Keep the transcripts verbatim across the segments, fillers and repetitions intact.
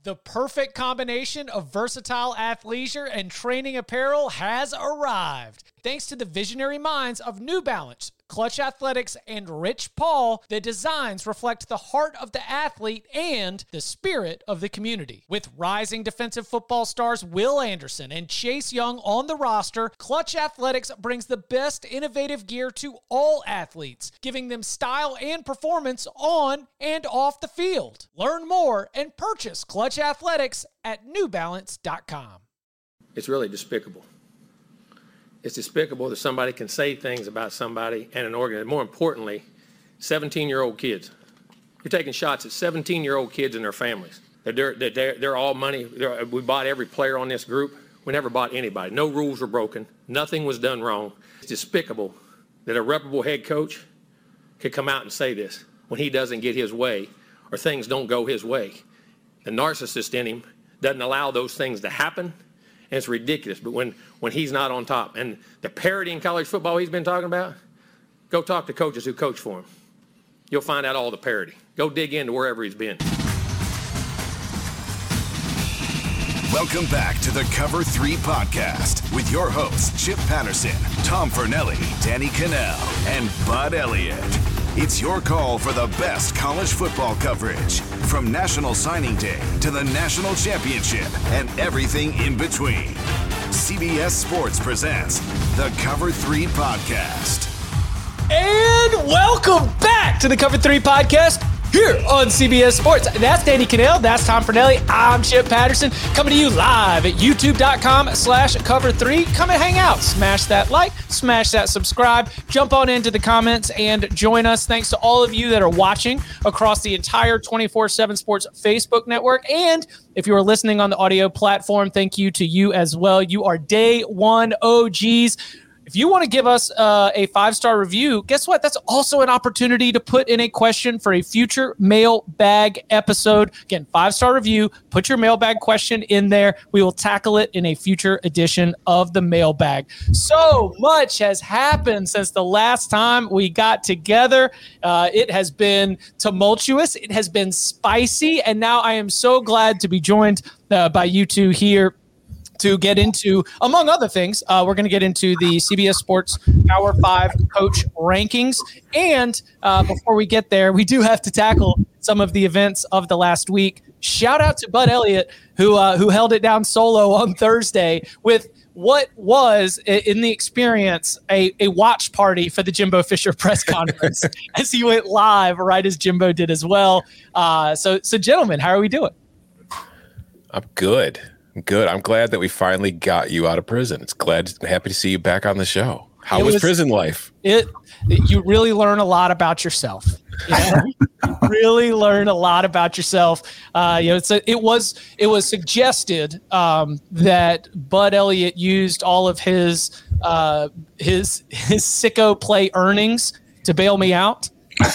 The perfect combination of versatile athleisure and training apparel has arrived. Thanks to the visionary minds of New Balance, Clutch Athletics, and Rich Paul, the designs reflect the heart of the athlete and the spirit of the community. With rising defensive football stars Will Anderson and Chase Young on the roster, Clutch Athletics brings the best innovative gear to all athletes, giving them style and performance on and off the field. Learn more and purchase Clutch Athletics at new balance dot com. It's really despicable. It's despicable that somebody can say things about somebody and an organ. More importantly, seventeen-year-old kids. You're taking shots at seventeen-year-old kids and their families. They're, they're, they're, they're all money. They're, we bought every player on this group. We never bought anybody. No rules were broken. Nothing was done wrong. It's despicable that a reputable head coach could come out and say this when he doesn't get his way or things don't go his way. The narcissist in him doesn't allow those things to happen. And it's ridiculous, but when, when he's not on top. And the parity in college football he's been talking about, go talk to coaches who coach for him. You'll find out all the parity. Go dig into wherever he's been. Welcome back to the Cover three Podcast with your hosts, Chip Patterson, Tom Fornelli, Danny Cannell, and Bud Elliott. It's your call for the best college football coverage, from National Signing Day to the National Championship and everything in between. C B S Sports presents the Cover three Podcast. And welcome back to the Cover three Podcast here on C B S Sports. That's Danny Cannell. That's Tom Fornelli. I'm Chip Patterson, coming to you live at youtube.com slash cover three. Come and hang out. Smash that like, smash that subscribe, jump on into the comments and join us. Thanks to all of you that are watching across the entire twenty-four seven Sports Facebook network. And if you are listening on the audio platform, thank you to you as well. You are day one O Gs. If you want to give us uh, a five-star review, guess what? That's also an opportunity to put in a question for a future mailbag episode. Again, five-star review, put your mailbag question in there. We will tackle it in a future edition of the mailbag. So much has happened since the last time we got together. Uh, it has been tumultuous. It has been spicy. And now I am so glad to be joined uh, by you two here to get into, among other things, uh, we're going to get into the C B S Sports Power Five Coach Rankings. And uh, before we get there, we do have to tackle some of the events of the last week. Shout out to Bud Elliott, who uh, who held it down solo on Thursday with what was, in the experience, a, a watch party for the Jimbo Fisher press conference as he went live, right as Jimbo did as well. Uh, so, so, gentlemen, how are we doing? I'm good. Good. I'm glad that we finally got you out of prison. It's glad, happy to see you back on the show. How was, was prison life? It, you really learn a lot about yourself. You know? You really learn a lot about yourself. Uh, you know, it's a, it was it was suggested um, that Bud Elliott used all of his uh, his his sicko play earnings to bail me out.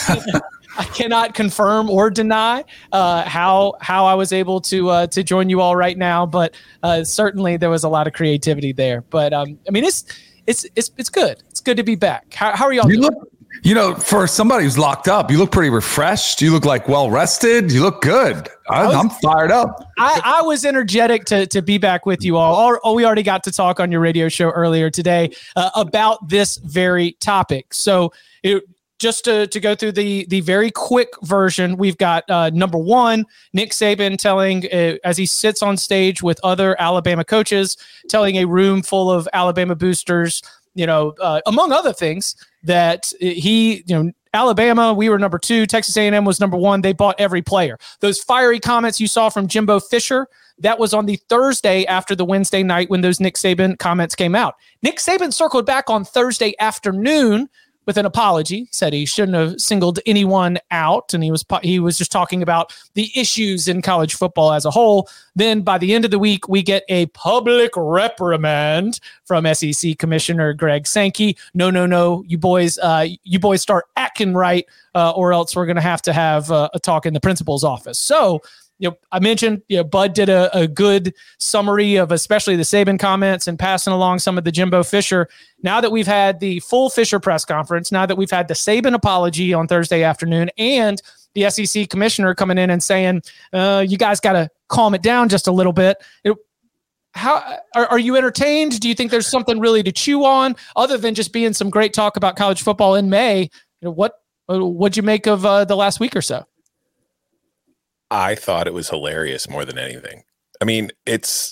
I cannot confirm or deny uh, how how I was able to uh, to join you all right now, but uh, certainly there was a lot of creativity there. But um, I mean, it's it's it's it's good. It's good to be back. How, how are y'all you doing? Look, you know, for somebody who's locked up, you look pretty refreshed. You look like well rested. You look good. I, I was, I'm fired up. I, I was energetic to to be back with you all. Oh, we already got to talk on your radio show earlier today uh, about this very topic. So it. Just to, to go through the the very quick version, we've got uh, number one, Nick Saban telling, uh, as he sits on stage with other Alabama coaches, telling a room full of Alabama boosters, you know, uh, among other things, that he, you know, Alabama, we were number two, Texas A and M was number one. They bought every player. Those fiery comments you saw from Jimbo Fisher, that was on the Thursday after the Wednesday night when those Nick Saban comments came out. Nick Saban circled back on Thursday afternoon with an apology, said he shouldn't have singled anyone out, and he was he was just talking about the issues in college football as a whole. Then by the end of the week, we get a public reprimand from S E C Commissioner Greg Sankey. No, no, no, you boys, uh, you boys start acting right, uh, or else we're going to have to have uh, a talk in the principal's office. So, you know, I mentioned, you know, Bud did a, a good summary of especially the Saban comments and passing along some of the Jimbo Fisher. Now that we've had the full Fisher press conference, now that we've had the Saban apology on Thursday afternoon, and the S E C commissioner coming in and saying, uh, you guys got to calm it down just a little bit. It, how are, are you entertained? Do you think there's something really to chew on other than just being some great talk about college football in May? You know, what, what'd you make of uh, the last week or so? I thought it was hilarious more than anything. I mean, it's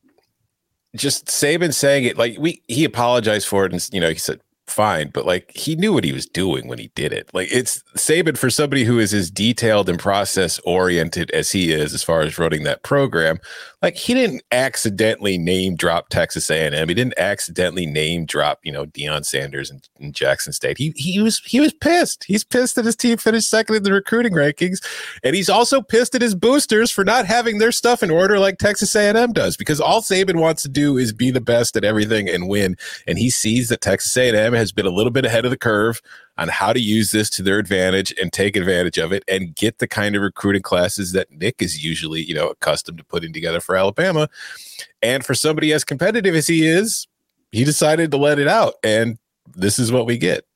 just Saban saying it like we, he apologized for it. And, you know, he said, fine, but like he knew what he was doing when he did it. Like it's Saban, for somebody who is as detailed and process oriented as he is as far as running that program, like he didn't accidentally name drop Texas A and M. He didn't accidentally name drop, you know, Deion Sanders and, and Jackson State. He he was he was pissed. He's pissed that his team finished second in the recruiting rankings, and he's also pissed at his boosters for not having their stuff in order like Texas A and M does, because all Saban wants to do is be the best at everything and win. And he sees that Texas A and M has been a little bit ahead of the curve on how to use this to their advantage and take advantage of it and get the kind of recruiting classes that Nick is usually, you know, accustomed to putting together for Alabama. And for somebody as competitive as he is, he decided to let it out. And this is what we get.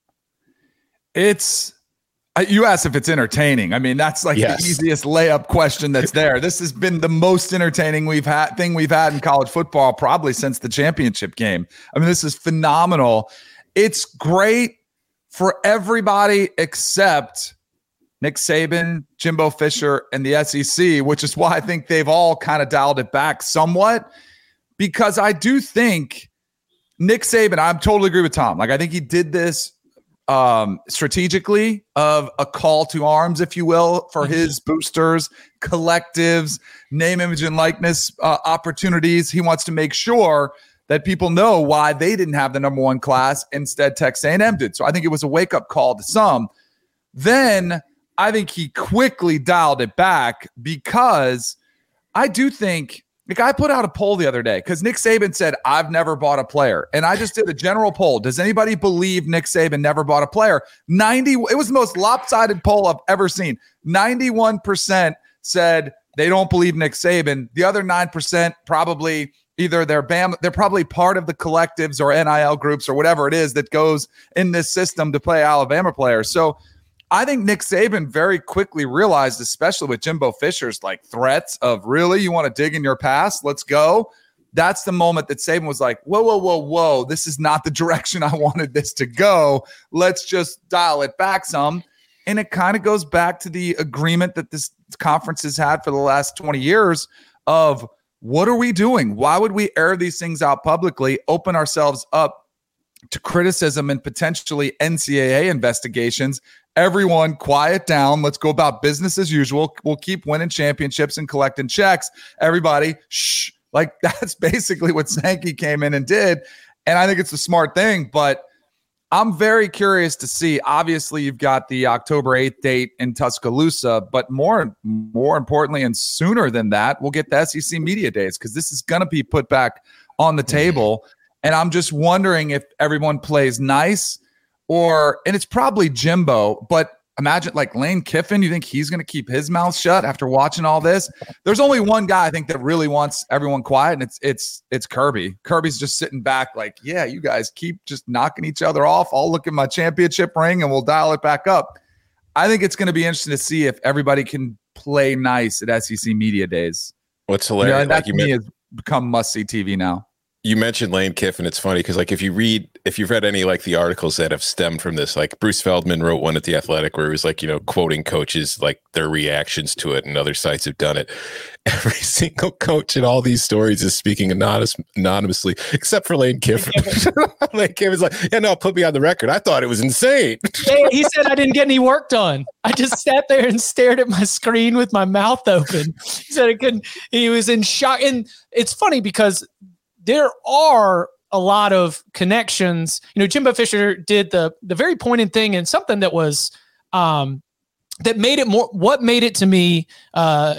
It's, you asked if it's entertaining. I mean, that's like yes. the easiest layup question that's there. This has been the most entertaining we've had thing we've had in college football probably since the championship game. I mean, this is phenomenal. It's great for everybody except Nick Saban, Jimbo Fisher, and the S E C, which is why I think they've all kind of dialed it back somewhat, because I do think Nick Saban, I totally agree with Tom. Like, I think he did this um, strategically, of a call to arms, if you will, for his boosters, collectives, name, image, and likeness uh, opportunities. He wants to make sure that people know why they didn't have the number one class. Instead, Texas A and M did. So I think it was a wake-up call to some. Then I think he quickly dialed it back, because I do think, like, I put out a poll the other day because Nick Saban said, I've never bought a player. And I just did a general poll. Does anybody believe Nick Saban never bought a player? ninety It was the most lopsided poll I've ever seen. ninety-one percent said they don't believe Nick Saban. The other nine percent probably either they're Bama, they're probably part of the collectives or N I L groups or whatever it is that goes in this system to play Alabama players. So I think Nick Saban very quickly realized, especially with Jimbo Fisher's like threats of, really, you want to dig in your past? Let's go. That's the moment that Saban was like, whoa, whoa, whoa, whoa. This is not the direction I wanted this to go. Let's just dial it back some. And it kind of goes back to the agreement that this conference has had for the last twenty years of, what are we doing? Why would we air these things out publicly, open ourselves up to criticism and potentially N C double A investigations? Everyone quiet down. Let's go about business as usual. We'll keep winning championships and collecting checks. Everybody, shh. Like, that's basically what Sankey came in and did. And I think it's a smart thing, but I'm very curious to see. Obviously, you've got the October eighth date in Tuscaloosa, but more, more importantly, and sooner than that, we'll get the S E C Media Days, because this is going to be put back on the table. And I'm just wondering if everyone plays nice, or, and it's probably Jimbo, but imagine like Lane Kiffin. You think he's going to keep his mouth shut after watching all this? There's only one guy I think that really wants everyone quiet, and it's it's it's Kirby. Kirby's just sitting back like, yeah, you guys keep just knocking each other off. I'll look at my championship ring and we'll dial it back up. I think it's going to be interesting to see if everybody can play nice at S E C Media Days. What's hilarious, you know, that like to me has become must-see T V now. You mentioned Lane Kiffin. It's funny because, like, if you read, if you've read any like the articles that have stemmed from this, like Bruce Feldman wrote one at The Athletic where he was like, you know, quoting coaches, like their reactions to it, and other sites have done it. Every single coach in all these stories is speaking anonymous, anonymously, except for Lane Kiffin. Lane Kiffin's like, yeah, no, put me on the record. I thought it was insane. Yeah, he said I didn't get any work done. I just sat there and stared at my screen with my mouth open. He said I couldn't. He was in shock. And it's funny because there are a lot of connections. You know, Jimbo Fisher did the the very pointed thing, and something that was um, that made it more. What made it to me uh,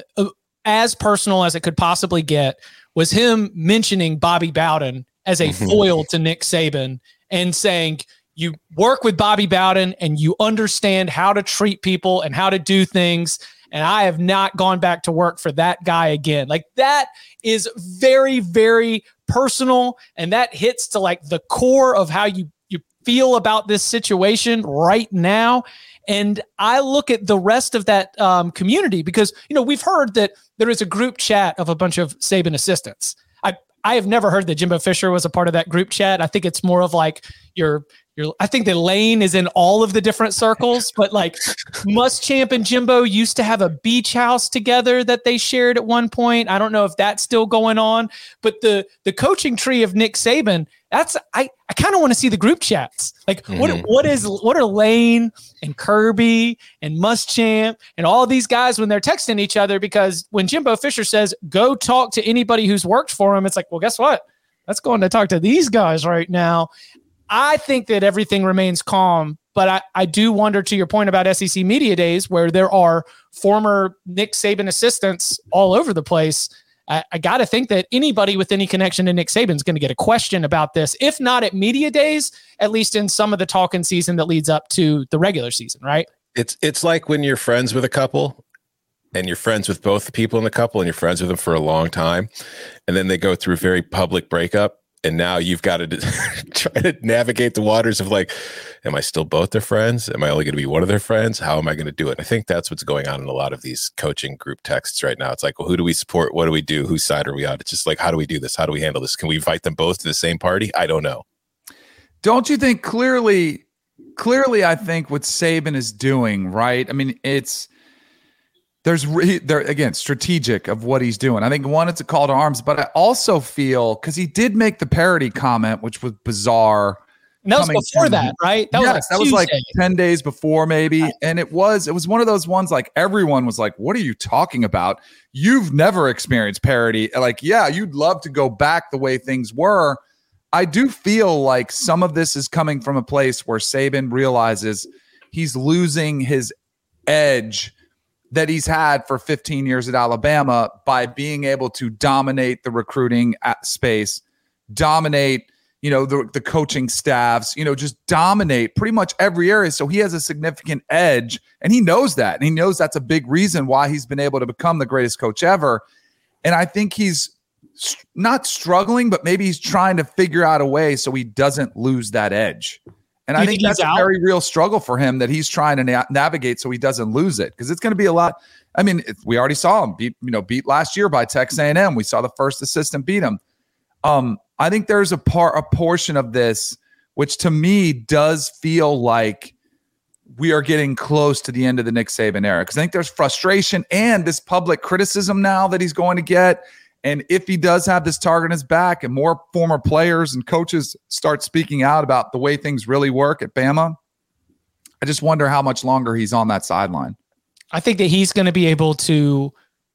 as personal as it could possibly get was him mentioning Bobby Bowden as a foil to Nick Saban and saying, you work with Bobby Bowden and you understand how to treat people and how to do things. And I have not gone back to work for that guy again. Like, that is very, very personal. And that hits to like the core of how you, you feel about this situation right now. And I look at the rest of that um, community because, you know, we've heard that there is a group chat of a bunch of Saban assistants. I, I have never heard that Jimbo Fisher was a part of that group chat. I think it's more of like your, your, I think that Lane is in all of the different circles, but like Muschamp and Jimbo used to have a beach house together that they shared at one point. I don't know if that's still going on, but the, the coaching tree of Nick Saban, that's, I, I kind of want to see the group chats. Like mm-hmm. what, what is, what are Lane and Kirby and Muschamp and all these guys when they're texting each other? Because when Jimbo Fisher says, go talk to anybody who's worked for him, it's like, well, guess what? Let's go on to talk to these guys right now. I think that everything remains calm, but I, I do wonder, to your point about S E C Media Days, where there are former Nick Saban assistants all over the place. I, I got to think that anybody with any connection to Nick Saban is going to get a question about this, if not at Media Days, at least in some of the talking season that leads up to the regular season, right? It's it's like when you're friends with a couple and you're friends with both the people in the couple and you're friends with them for a long time, and then they go through a very public breakup. And now you've got to try to navigate the waters of like, am I still both their friends? Am I only going to be one of their friends? How am I going to do it? And I think that's what's going on in a lot of these coaching group texts right now. It's like, well, who do we support? What do we do? Whose side are we on? It's just like, how do we do this? How do we handle this? Can we invite them both to the same party? I don't know. Don't you think clearly, clearly, I think what Saban is doing, right? I mean, it's, There's re- there again strategic of what he's doing. I think one, it's a call to arms, but I also feel because he did make the parody comment, which was bizarre. And that was before that, right? That yes, was like that was like ten days before, maybe. Right. And it was it was one of those ones like everyone was like, "What are you talking about? You've never experienced parody." Like, yeah, you'd love to go back the way things were. I do feel like some of this is coming from a place where Saban realizes he's losing his edge that he's had for fifteen years at Alabama by being able to dominate the recruiting at space, dominate, you know, the, the coaching staffs, you know, just dominate pretty much every area. So he has a significant edge and he knows that. And he knows that's a big reason why he's been able to become the greatest coach ever. And I think he's st- not struggling, but maybe he's trying to figure out a way so he doesn't lose that edge. And I think, think that's a out? very real struggle for him that he's trying to na- navigate so he doesn't lose it, because it's going to be a lot. I mean, it, we already saw him beat, you know, beat last year by Texas A and M. We saw the first assistant beat him. Um, I think there's a part, a portion of this, which to me does feel like we are getting close to the end of the Nick Saban era, because I think there's frustration and this public criticism now that he's going to get. And if he does have this target on his back and more former players and coaches start speaking out about the way things really work at Bama, I just wonder how much longer he's on that sideline. I think that he's going to be able to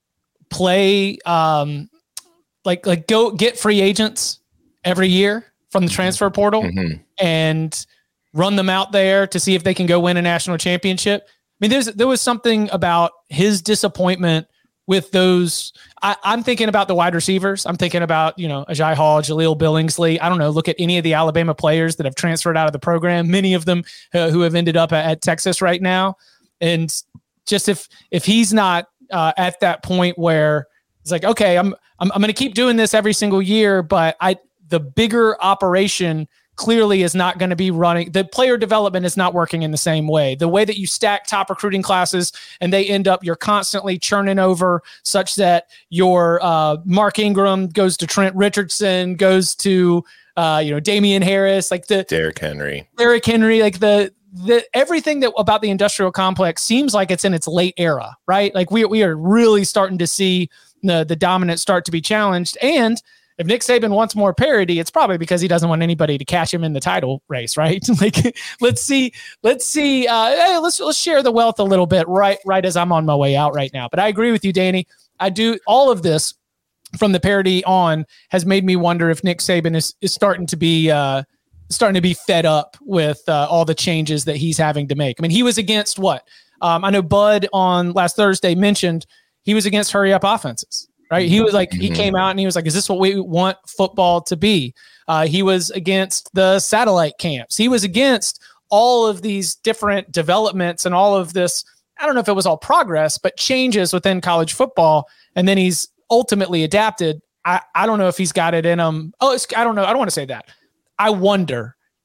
play, um, like, like go get free agents every year from the transfer portal mm-hmm. and run them out there to see if they can go win a national championship. I mean, there's, there was something about his disappointment with those. I, I'm thinking about the wide receivers. I'm thinking about, you know, Ajay Hall, Jaleel Billingsley. I don't know. Look at any of the Alabama players that have transferred out of the program, many of them uh, who have ended up at, at Texas right now. And just if, if he's not uh, at that point where it's like, okay, I'm, I'm, I'm going to keep doing this every single year, but I, the bigger operation clearly is not going to be running. The player development is not working in the same way. The way that you stack top recruiting classes and they end up, you're constantly churning over such that your uh, Mark Ingram goes to Trent Richardson, goes to, uh, you know, Damian Harris, like the Derrick Henry, Derrick Henry, like the, the, everything that about the industrial complex seems like it's in its late era, right? Like we, we are really starting to see the, the dominance start to be challenged. And if Nick Saban wants more parity, it's probably because he doesn't want anybody to catch him in the title race, right? Like, let's see, let's see, uh, hey, let's let's share the wealth a little bit, right? Right as I'm on my way out right now. But I agree with you, Danny. I do all of this from the parity on has made me wonder if Nick Saban is is starting to be uh, starting to be fed up with uh, all the changes that he's having to make. I mean, he was against what? Um, I know Bud on last Thursday mentioned he was against hurry up offenses. Right. He was like, he came out and he was like, is this what we want football to be? Uh, he was against the satellite camps. He was against all of these different developments and all of this. I don't know if it was all progress, but changes within college football. And then he's ultimately adapted. I, I don't know if he's got it in him. Oh, it's, I don't know. I don't want to say that. I wonder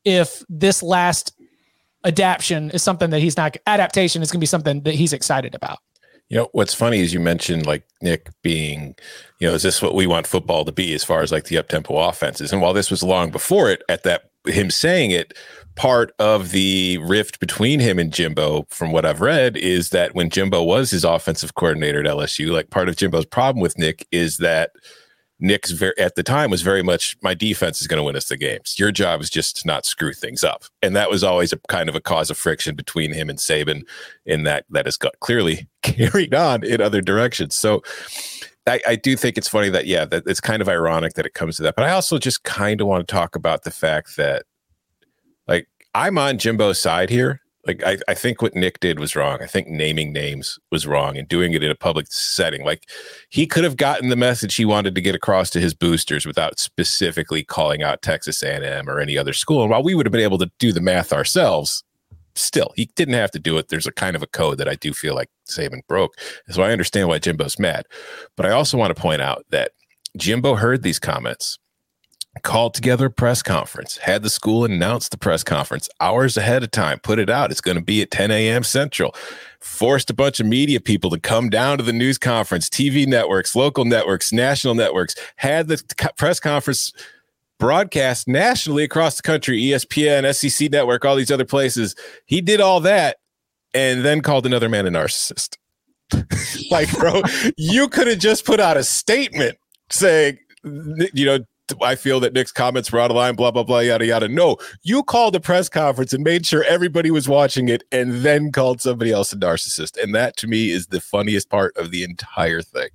if this last adaptation is something that he's not adaptation is going to be something that he's excited about. You know, what's funny is you mentioned like Nick being, you know, is this what we want football to be as far as like the up-tempo offenses? And while this was long before it, at that him saying it, part of the rift between him and Jimbo, from what I've read, is that when Jimbo was his offensive coordinator at L S U, like part of Jimbo's problem with Nick is that Nick's very, at the time was very much, my defense is going to win us the games. Your job is just to not screw things up. And that was always a kind of a cause of friction between him and Saban, in that that has got clearly carried on in other directions. So I, I do think it's funny that, yeah, that it's kind of ironic that it comes to that. But I also just kind of want to talk about the fact that, like, I'm on Jimbo's side here. Like, I, I think what Nick did was wrong. I think naming names was wrong and doing it in a public setting. Like, he could have gotten the message he wanted to get across to his boosters without specifically calling out Texas A and M or any other school. And while we would have been able to do the math ourselves, still, he didn't have to do it. There's a kind of a code that I do feel like Saban broke. So I understand why Jimbo's mad. But I also want to point out that Jimbo heard these comments, called together a press conference, had the school announce the press conference hours ahead of time, put it out. It's going to be at ten a.m. Central, forced a bunch of media people to come down to the news conference, T V networks, local networks, national networks, had the co- press conference broadcast nationally across the country, E S P N, S E C Network, all these other places. He did all that and then called another man a narcissist. Like, bro, you could have just put out a statement saying, you know, I feel that Nick's comments were out of line, blah, blah, blah, yada, yada. No, you called a press conference and made sure everybody was watching it and then called somebody else a narcissist. And that, to me, is the funniest part of the entire thing.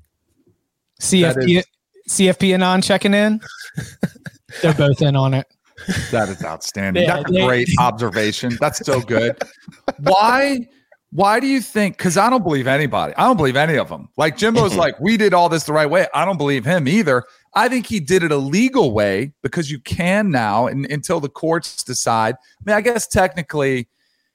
C F P, is, C F P and on checking in. They're both in on it. That is outstanding. Yeah, That's a they, great observation. That's so good. Why? Why do you think? Because I don't believe anybody. I don't believe any of them. Like, Jimbo's like, we did all this the right way. I don't believe him either. I think he did it a legal way because you can now, and until the courts decide. I mean, I guess technically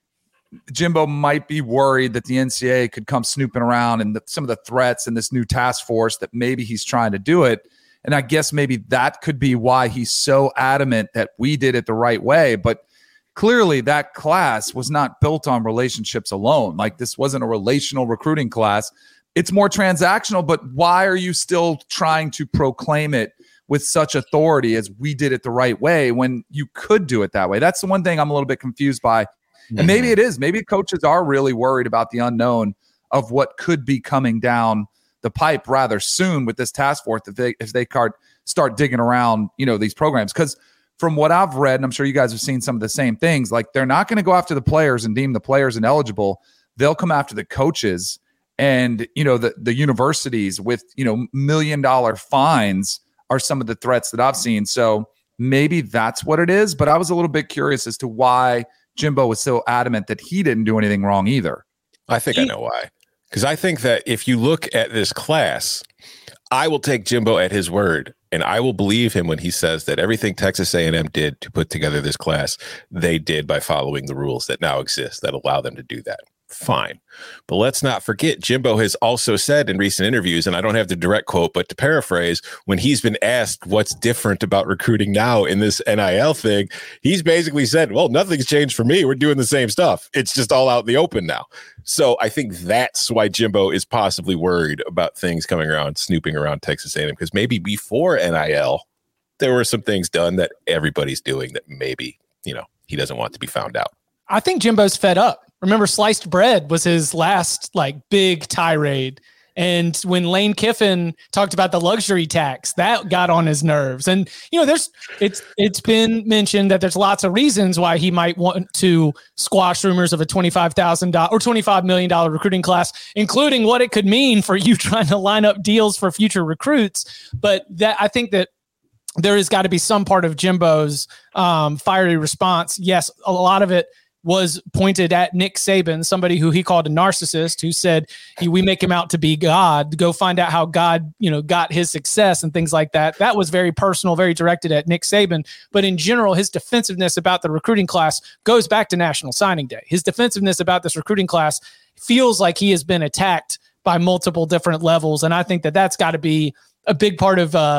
Jimbo might be worried that the N C double A could come snooping around and the, some of the threats and this new task force that maybe he's trying to do it. And I guess maybe that could be why he's so adamant that we did it the right way. But clearly that class was not built on relationships alone. Like, this wasn't a relational recruiting class. It's more transactional, but why are you still trying to proclaim it with such authority as we did it the right way when you could do it that way? That's the one thing I'm a little bit confused by. Mm-hmm. And maybe it is. Maybe coaches are really worried about the unknown of what could be coming down the pipe rather soon with this task force if they, if they start digging around, you know, these programs. Because from what I've read, and I'm sure you guys have seen some of the same things, like, they're not going to go after the players and deem the players ineligible. They'll come after the coaches and, you know, the, the universities with, you know, million dollar fines are some of the threats that I've seen. So maybe that's what it is. But I was a little bit curious as to why Jimbo was so adamant that he didn't do anything wrong either. I think I know why. Because I think that if you look at this class, I will take Jimbo at his word, and I will believe him when he says that everything Texas A and M did to put together this class, they did by following the rules that now exist that allow them to do that. Fine. But let's not forget, Jimbo has also said in recent interviews, and I don't have the direct quote, but to paraphrase, when he's been asked what's different about recruiting now in this N I L thing, he's basically said, well, nothing's changed for me. We're doing the same stuff. It's just all out in the open now. So I think that's why Jimbo is possibly worried about things coming around, snooping around Texas A and M, because maybe before N I L, there were some things done that everybody's doing that maybe, you know, he doesn't want to be found out. I think Jimbo's fed up. Remember, sliced bread was his last like big tirade. And when Lane Kiffin talked about the luxury tax, that got on his nerves. And, you know, there's it's it's been mentioned that there's lots of reasons why he might want to squash rumors of a twenty-five thousand dollars or twenty-five million dollars recruiting class, including what it could mean for you trying to line up deals for future recruits. But that I think that there has got to be some part of Jimbo's um, fiery response. Yes, a lot of it was pointed at Nick Saban, somebody who he called a narcissist, who said, he, we make him out to be God. Go find out how God, you know, got his success and things like that. That was very personal, very directed at Nick Saban. But in general, his defensiveness about the recruiting class goes back to National Signing Day. His defensiveness about this recruiting class feels like he has been attacked by multiple different levels. And I think that that's got to be a big part of uh,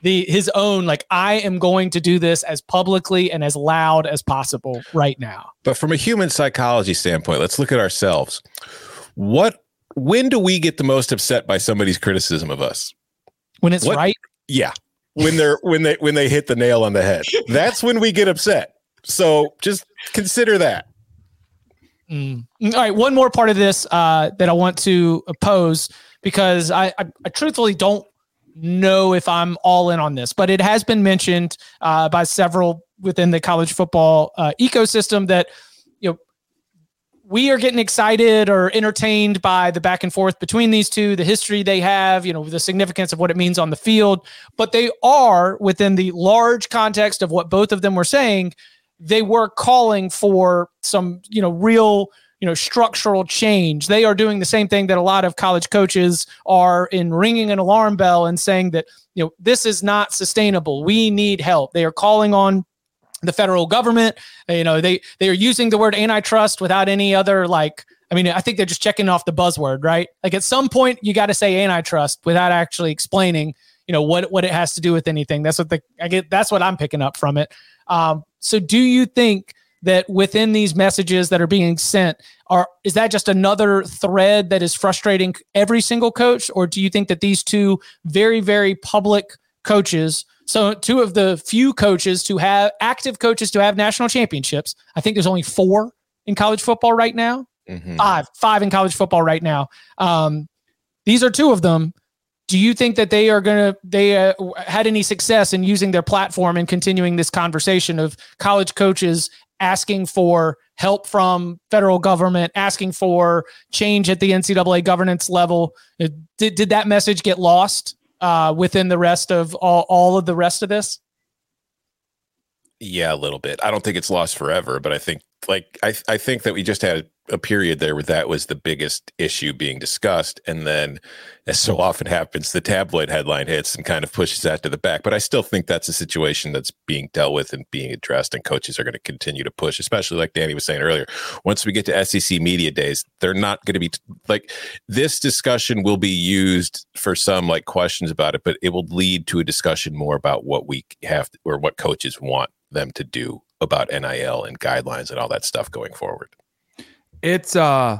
the his own, like, I am going to do this as publicly and as loud as possible right now. But from a human psychology standpoint, let's look at ourselves. What, when do we get the most upset by somebody's criticism of us? When it's what, right? Yeah. When they're, when they, when they hit the nail on the head, that's when we get upset. So just consider that. Mm. All right. One more part of this uh, that I want to pose, because I, I, I truthfully don't know if I'm all in on this, but it has been mentioned uh, by several within the college football uh, ecosystem that, you know, we are getting excited or entertained by the back and forth between these two, the history they have, you know, the significance of what it means on the field, but they are, within the large context of what both of them were saying, they were calling for some, you know, real, you know, structural change. They are doing the same thing that a lot of college coaches are, in ringing an alarm bell and saying that, you know, this is not sustainable. We need help. They are calling on the federal government. You know, they, they are using the word antitrust without any other, like, I mean, I think they're just checking off the buzzword, right? Like, at some point you got to say antitrust without actually explaining, you know, what, what it has to do with anything. That's what the, I get, that's what I'm picking up from it. Um, so do you think that within these messages that are being sent, are, is that just another thread that is frustrating every single coach? Or do you think that these two very, very public coaches, so two of the few coaches to have active coaches to have national championships, I think there's only four in college football right now, mm-hmm. five, five in college football right now. Um, these are two of them. Do you think that they are going to, they uh, had any success in using their platform and continuing this conversation of college coaches asking for help from federal government, asking for change at the N C double A governance level? Did, did that message get lost uh, within the rest of all, all of the rest of this? Yeah, a little bit. I don't think it's lost forever, but I think like, I, I think that we just had a period there where that was the biggest issue being discussed. And then, as so often happens, the tabloid headline hits and kind of pushes that to the back. But I still think that's a situation that's being dealt with and being addressed, and coaches are going to continue to push, especially like Danny was saying earlier. Once we get to S E C media days, they're not going to be like, this discussion will be used for some like questions about it, but it will lead to a discussion more about what we have to, or what coaches want them to do about N I L and guidelines and all that stuff going forward. It's uh,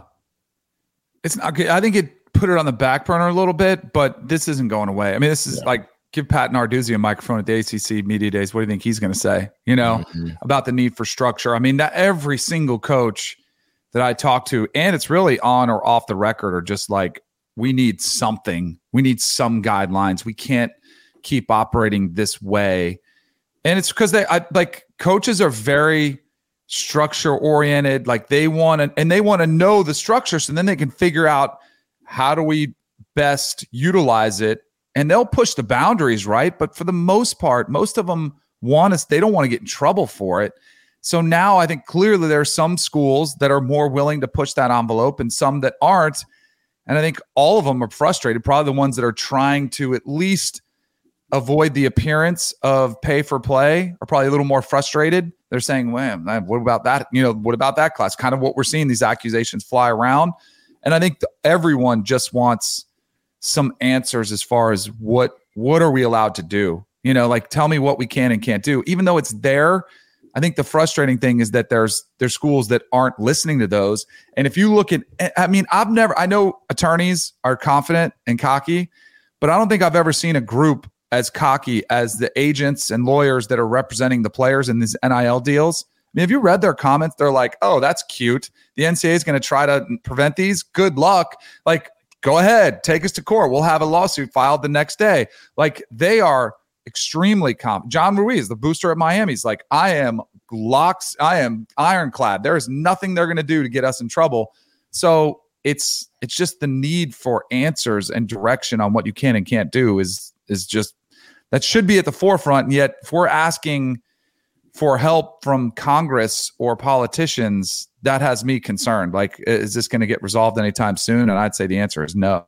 it's not good. I think it put it on the back burner a little bit, but this isn't going away. I mean, this is yeah. like, give Pat Narduzzi a microphone at the A C C media days. What do you think he's going to say? You know, mm-hmm. about the need for structure. I mean, that every single coach that I talk to, and it's really on or off the record, are just like, we need something. We need some guidelines. We can't keep operating this way. And it's because they, I, like, coaches are very structure oriented. Like, they want to, and they want to know the structure, so then they can figure out how do we best utilize it, and they'll push the boundaries, right? But for the most part, most of them want us, they don't want to get in trouble for it. So now I think clearly there are some schools that are more willing to push that envelope and some that aren't. And I think all of them are frustrated. Probably the ones that are trying to at least avoid the appearance of pay for play are probably a little more frustrated. They're saying, well, what about that? You know, what about that class? Kind of what we're seeing, these accusations fly around. And I think the, everyone just wants some answers as far as what, what are we allowed to do? You know, like, tell me what we can and can't do. Even though it's there, I think the frustrating thing is that there's, there's schools that aren't listening to those. And if you look at, I mean, I've never, I know attorneys are confident and cocky, but I don't think I've ever seen a group as cocky as the agents and lawyers that are representing the players in these N I L deals. I mean, have you read their comments? They're like, oh, that's cute. The N C double A is going to try to prevent these. Good luck. Like, go ahead, take us to court. We'll have a lawsuit filed the next day. Like, they are extremely confident. John Ruiz, the booster at Miami, is like, I am locks. I am ironclad. There is nothing they're going to do to get us in trouble. So it's, it's just the need for answers and direction on what you can and can't do is, is just, that should be at the forefront. And yet, if we're asking for help from Congress or politicians, that has me concerned. Like, is this going to get resolved anytime soon? And I'd say the answer is no.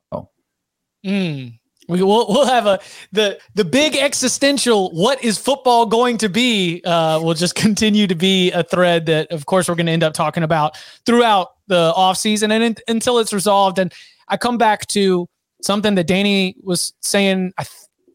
Mm. We, we'll, we'll have a the the big existential, what is football going to be, uh, will just continue to be a thread that, of course, we're going to end up talking about throughout the offseason and in, until it's resolved. And I come back to something that Danny was saying, I th- I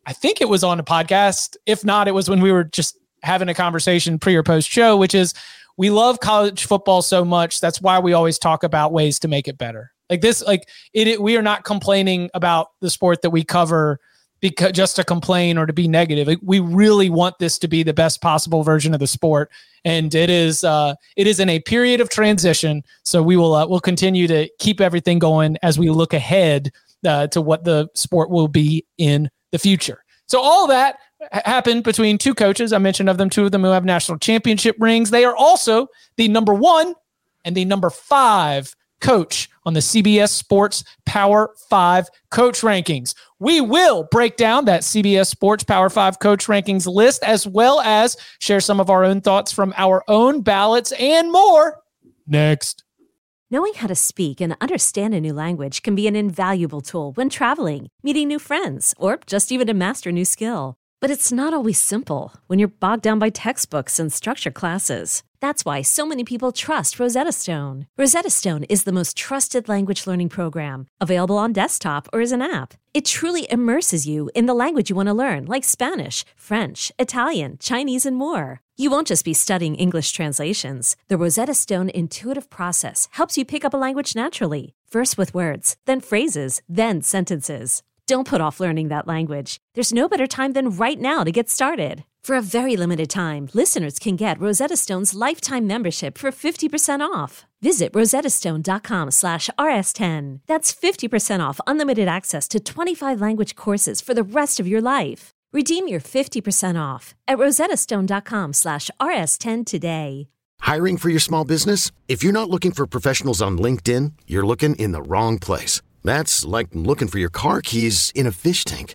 I think it was on a podcast. If not, it was when we were just having a conversation pre or post show, which is we love college football so much. That's why we always talk about ways to make it better. Like this, like it, it we are not complaining about the sport that we cover because just to complain or to be negative. Like, we really want this to be the best possible version of the sport. And it is, uh, it is in a period of transition. So we will, uh, we'll continue to keep everything going as we look ahead uh, to what the sport will be in the future. So all that happened between two coaches. I mentioned of them, two of them who have national championship rings. They are also the number one and the number five coach on the C B S Sports Power Five coach rankings. We will break down that C B S Sports Power Five coach rankings list, as well as share some of our own thoughts from our own ballots and more next. Knowing how to speak and understand a new language can be an invaluable tool when traveling, meeting new friends, or just even to master a new skill. But it's not always simple when you're bogged down by textbooks and structured classes. That's why so many people trust Rosetta Stone. Rosetta Stone is the most trusted language learning program, available on desktop or as an app. It truly immerses you in the language you want to learn, like Spanish, French, Italian, Chinese, and more. You won't just be studying English translations. The Rosetta Stone intuitive process helps you pick up a language naturally, first with words, then phrases, then sentences. Don't put off learning that language. There's no better time than right now to get started. For a very limited time, listeners can get Rosetta Stone's lifetime membership for fifty percent off. Visit rosettastone.com slash rs10. That's fifty percent off unlimited access to twenty-five language courses for the rest of your life. Redeem your fifty percent off at rosettastone.com slash rs10 today. Hiring for your small business? If you're not looking for professionals on LinkedIn, you're looking in the wrong place. That's like looking for your car keys in a fish tank.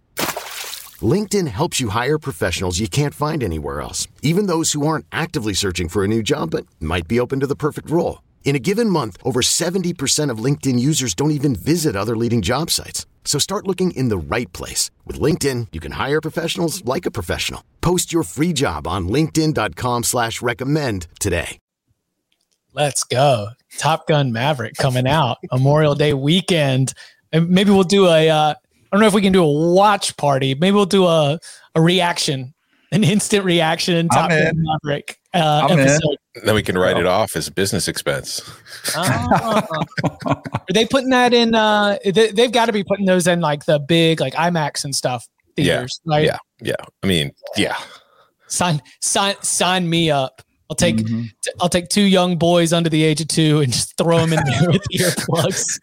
LinkedIn helps you hire professionals you can't find anywhere else, even those who aren't actively searching for a new job but might be open to the perfect role. In a given month, over seventy percent of LinkedIn users don't even visit other leading job sites. So start looking in the right place. With LinkedIn, you can hire professionals like a professional. Post your free job on linkedin.com slash recommend today. Let's go. Top Gun Maverick coming out Memorial Day weekend. And maybe we'll do a, uh, I don't know if we can do a watch party. Maybe we'll do a, a reaction, an instant reaction. Top Gun Maverick uh, episode. Then we can write it off as business expense. Uh, are they putting that in? Uh, they, they've got to be putting those in like the big, like IMAX and stuff theaters, yeah, right? Yeah. Yeah. I mean, yeah. Sign, sign, sign me up. I'll take Mm-hmm. t- I'll take two young boys under the age of two and just throw them in there with earplugs.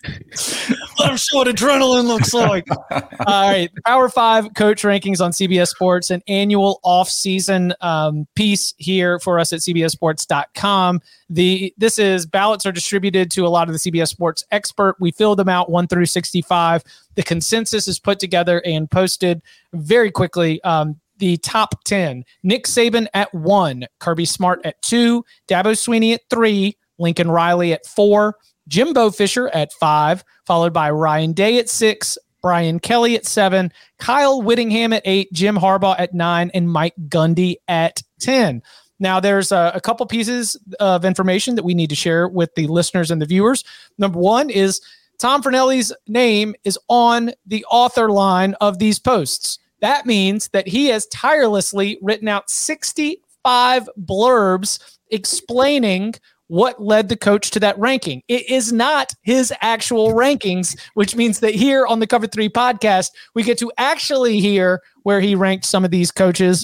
Let them show what adrenaline looks like. All right, Power Five coach rankings on C B S Sports, an annual off-season um, piece here for us at C B S sports dot com. The this is ballots are distributed to a lot of the C B S Sports expert. We fill them out one through sixty-five. The consensus is put together and posted very quickly. Um, The top ten, Nick Saban at one, Kirby Smart at two, Dabo Swinney at three, Lincoln Riley at four, Jimbo Fisher at five, followed by Ryan Day at six, Brian Kelly at seven, Kyle Whittingham at eight, Jim Harbaugh at nine, and Mike Gundy at ten. Now, there's a, a couple pieces of information that we need to share with the listeners and the viewers. Number one is Tom Fornelli's name is on the author line of these posts. That means that he has tirelessly written out sixty-five blurbs explaining what led the coach to that ranking. It is not his actual rankings, which means that here on the Cover three podcast, we get to actually hear where he ranked some of these coaches.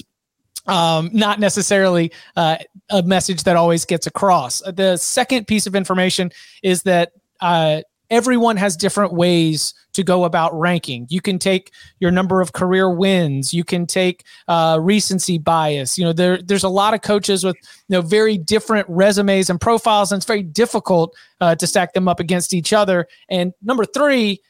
Um, not necessarily uh, a message that always gets across. The second piece of information is that uh, everyone has different ways to go about ranking. You can take your number of career wins. You can take uh, recency bias. You know, there, there's a lot of coaches with, you know, very different resumes and profiles, and it's very difficult uh, to stack them up against each other. And number three,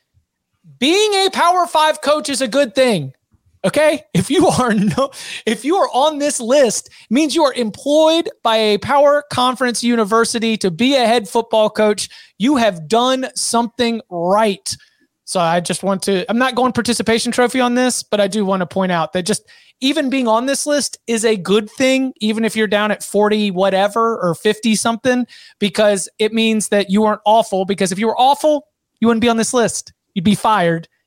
being a Power Five coach is a good thing. Okay, if you are no, if you are on this list, it means you are employed by a power conference university to be a head football coach. You have done something right. So I just want to, I'm not going participation trophy on this, but I do want to point out that just even being on this list is a good thing, even if you're down at forty whatever or fifty something, because it means that you aren't awful. Because if you were awful, you wouldn't be on this list. You'd be fired.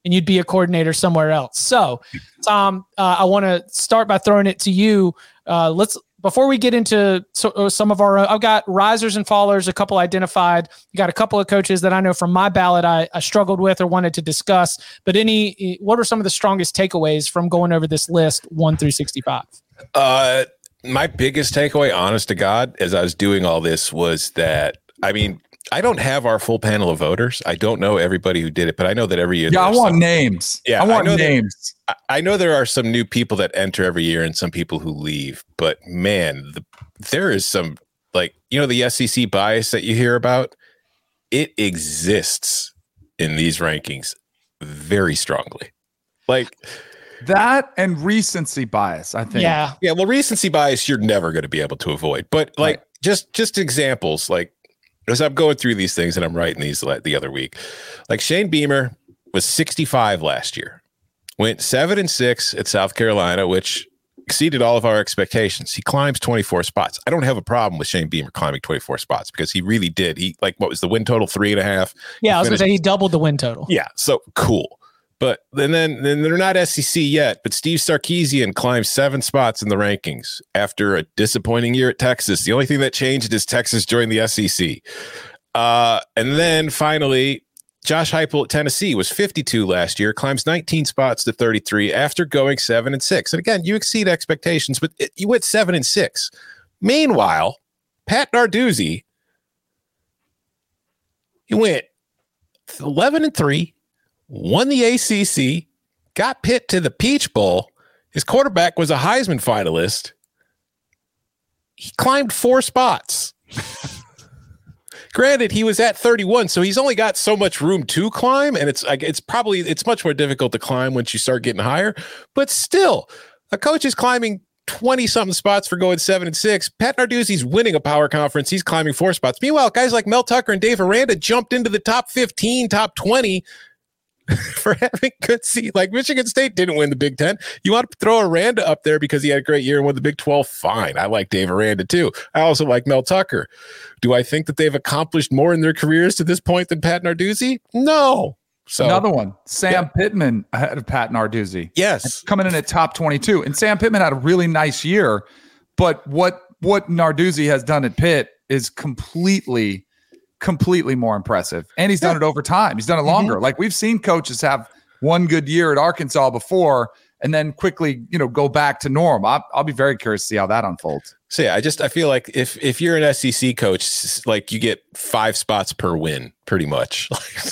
and you'd be a coordinator somewhere else. So, Tom, uh, I want to start by throwing it to you. Uh, let's before we get into so, uh, some of our, I've got risers and fallers, a couple identified. You got a couple of coaches that I know from my ballot I, I struggled with or wanted to discuss. But any, what are some of the strongest takeaways from going over this list one through sixty-five? Uh, my biggest takeaway, honest to God, as I was doing all this was that, I mean, I don't have our full panel of voters. I don't know everybody who did it, but I know that every year. Yeah, I want some, names. Yeah, I want I names. That, I know there are some new people that enter every year and some people who leave, but man, the, there is some, like, you know, the S E C bias that you hear about. It exists in these rankings very strongly. Like that and recency bias, I think. Yeah. Yeah. Well, recency bias, you're never going to be able to avoid, but like right. just, just examples, like, as I'm going through these things and I'm writing these the other week, like Shane Beamer was sixty-five last year, went seven and six at South Carolina, which exceeded all of our expectations. He climbs twenty-four spots. I don't have a problem with Shane Beamer climbing twenty-four spots because he really did. He like, what was the win total? Three and a half. Yeah. I was going to say he doubled the win total. Yeah. So cool. But and then, then they're not S E C yet, but Steve Sarkisian climbed seven spots in the rankings after a disappointing year at Texas. The only thing that changed is Texas joined the S E C. Uh, and then finally, Josh Heupel at Tennessee was fifty-two last year, climbs nineteen spots to thirty-three after going seven and six. And again, you exceed expectations, but it, you went seven and six. Meanwhile, Pat Narduzzi, he went eleven and three. Won the A C C, got Pitt to the Peach Bowl. His quarterback was a Heisman finalist. He climbed four spots. Granted, he was at thirty-one, so he's only got so much room to climb, and it's like it's probably it's much more difficult to climb once you start getting higher. But still, a coach is climbing twenty-something spots for going seven and six. Pat Narduzzi's winning a power conference. He's climbing four spots. Meanwhile, guys like Mel Tucker and Dave Aranda jumped into the top fifteen, top twenty. For having good seat. Like Michigan State didn't win the Big Ten. You want to throw Aranda up there because he had a great year and won the Big twelve? Fine. I like Dave Aranda too. I also like Mel Tucker. Do I think that they've accomplished more in their careers to this point than Pat Narduzzi? No. So another one, Sam yeah. Pittman ahead of Pat Narduzzi. Yes. Coming in at top twenty-two. And Sam Pittman had a really nice year, but what what Narduzzi has done at Pitt is completely completely more impressive. And he's done yeah. it over time. He's done it longer. Mm-hmm. Like we've seen coaches have one good year at Arkansas before and then quickly, you know, go back to norm. I'll, I'll be very curious to see how that unfolds. So yeah, I just, I feel like if, if you're an S E C coach, like you get five spots per win pretty much.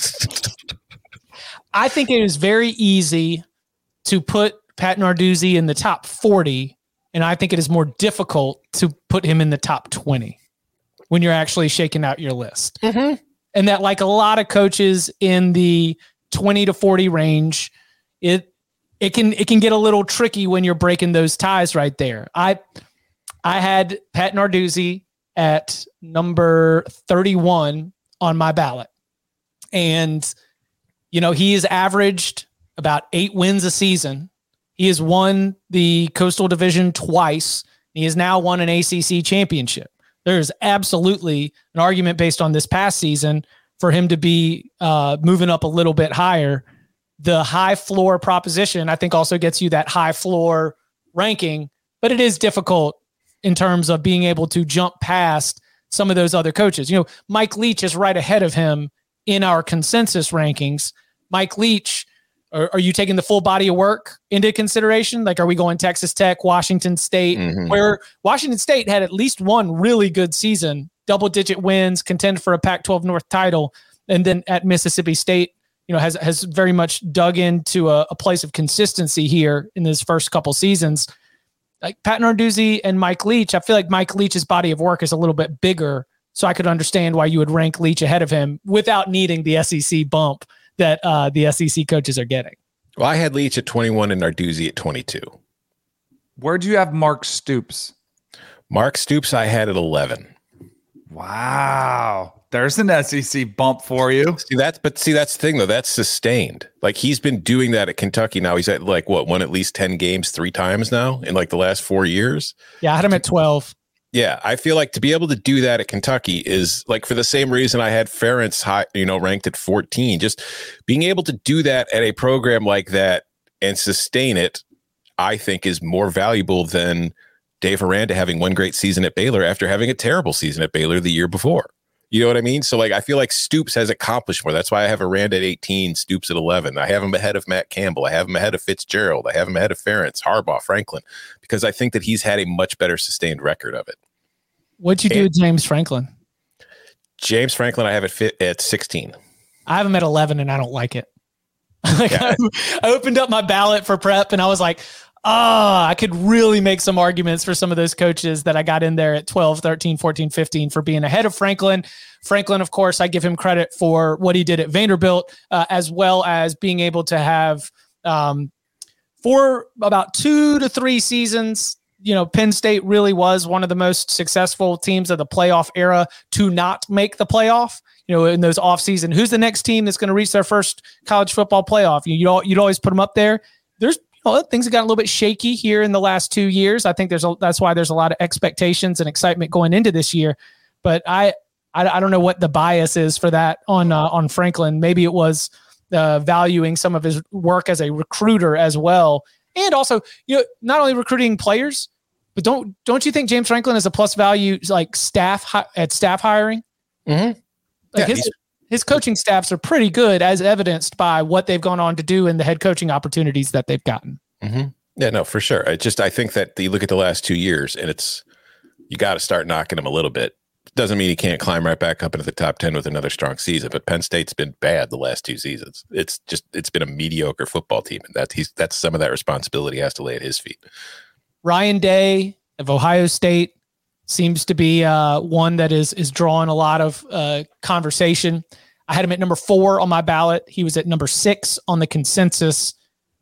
I think it is very easy to put Pat Narduzzi in the top forty. And I think it is more difficult to put him in the top twenty. When you're actually shaking out your list. Mm-hmm. And that like a lot of coaches in the twenty to forty range, it it can it can get a little tricky when you're breaking those ties right there. I I had Pat Narduzzi at number thirty-one on my ballot. And, you know, he has averaged about eight wins a season. He has won the Coastal Division twice. He has now won an A C C championship. There's absolutely an argument based on this past season for him to be uh, moving up a little bit higher. The high floor proposition, I think, also gets you that high floor ranking, but it is difficult in terms of being able to jump past some of those other coaches. You know, Mike Leach is right ahead of him in our consensus rankings. Mike Leach, are, are you taking the full body of work into consideration? Like, are we going Texas Tech, Washington State, mm-hmm. where Washington State had at least one really good season, double digit wins, contend for a Pac twelve North title. And then at Mississippi State, you know, has, has very much dug into a, a place of consistency here in his first couple seasons. Like Pat Narduzzi and Mike Leach, I feel like Mike Leach's body of work is a little bit bigger. So I could understand why you would rank Leach ahead of him without needing the S E C bump that uh, the S E C coaches are getting. Well, I had Leach at twenty-one and Narduzzi at twenty-two. Where'd you have Mark Stoops? Mark Stoops, I had at eleven. Wow. There's an S E C bump for you. See that's, but see, that's the thing though. That's sustained. Like he's been doing that at Kentucky now. He's at like what, won at least ten games three times now in like the last four years. Yeah, I had him at twelve. Yeah, I feel like to be able to do that at Kentucky is like for the same reason I had Ferentz high, you know, ranked at fourteen. Just being able to do that at a program like that and sustain it, I think, is more valuable than Dave Aranda having one great season at Baylor after having a terrible season at Baylor the year before. You know what I mean? So like I feel like Stoops has accomplished more. That's why I have Aranda at eighteen, Stoops at eleven. I have him ahead of Matt Campbell. I have him ahead of Fitzgerald. I have him ahead of Ferentz, Harbaugh, Franklin, because I think that he's had a much better sustained record of it. What'd you do with James Franklin? James Franklin, I have it fit at sixteen. I have him at eleven, and I don't like it. like Yeah. I, I opened up my ballot for prep, and I was like, ah, oh, I could really make some arguments for some of those coaches that I got in there at twelve, thirteen, fourteen, fifteen for being ahead of Franklin. Franklin, of course, I give him credit for what he did at Vanderbilt, uh, as well as being able to have um, for about two to three seasons, you know, Penn State really was one of the most successful teams of the playoff era to not make the playoff. You know, in those offseason, who's the next team that's going to reach their first college football playoff? You, you you'd always put them up there. There's Well, things have gotten a little bit shaky here in the last two years. I think there's a, that's why there's a lot of expectations and excitement going into this year. But I, I, I don't know what the bias is for that on uh, on Franklin. Maybe it was uh, valuing some of his work as a recruiter as well, and also, you know, not only recruiting players, but don't don't you think James Franklin is a plus value like staff hi- at staff hiring? Mm-hmm. Like Yeah, his, his coaching staffs are pretty good, as evidenced by what they've gone on to do and the head coaching opportunities that they've gotten. Mm-hmm. Yeah, no, for sure. I just, I think that you look at the last two years and it's, you got to start knocking him a little bit. Doesn't mean he can't climb right back up into the top ten with another strong season, but Penn State's been bad the last two seasons. It's just, it's been a mediocre football team. And that he's, that's some of that responsibility has to lay at his feet. Ryan Day of Ohio State seems to be uh, one that is is drawing a lot of uh, conversation. I had him at number four on my ballot. He was at number six on the consensus.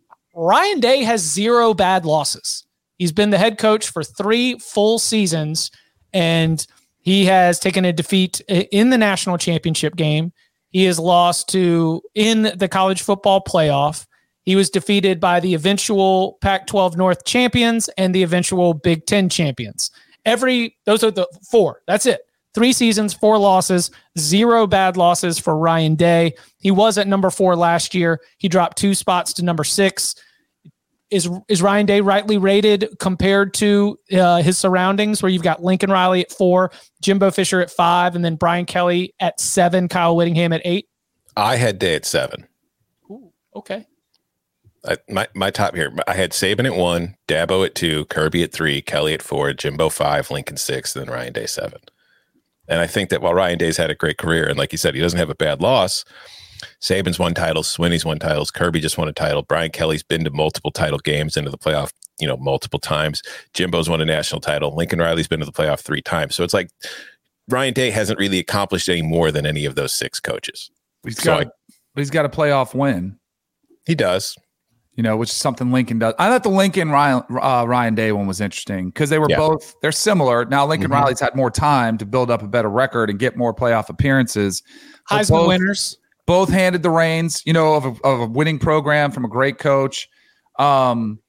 Ryan Day has zero bad losses. He's been the head coach for three full seasons, and he has taken a defeat in the national championship game. He has lost to in the college football playoff. He was defeated by the eventual Pac twelve North champions and the eventual Big Ten champions. Every those are the four. That's it. Three seasons, four losses, zero bad losses for Ryan Day. He was at number four last year. He dropped two spots to number six. Is is Ryan Day rightly rated compared to uh, his surroundings, where you've got Lincoln Riley at four, Jimbo Fisher at five, and then Brian Kelly at seven, Kyle Whittingham at eight? I had Day at seven. Ooh, okay. I, my my top here, I had Saban at one, Dabo at two, Kirby at three, Kelly at four, Jimbo five, Lincoln six, and then Ryan Day seven. And I think that while Ryan Day's had a great career, and like you said, he doesn't have a bad loss, Saban's won titles, Swinney's won titles, Kirby just won a title, Brian Kelly's been to multiple title games, into the playoff, you know, multiple times. Jimbo's won a national title. Lincoln Riley's been to the playoff three times. So it's like Ryan Day hasn't really accomplished any more than any of those six coaches. He's So got, I- he's got a playoff win. He does. You know, which is something Lincoln does. I thought the Lincoln Ryan, uh, Ryan Day one was interesting because they were Yeah. both, they're similar. Now, Lincoln Mhm. Riley's had more time to build up a better record and get more playoff appearances. But Heisman both, winners. both handed the reins, you know, of a, of a winning program from a great coach. Um,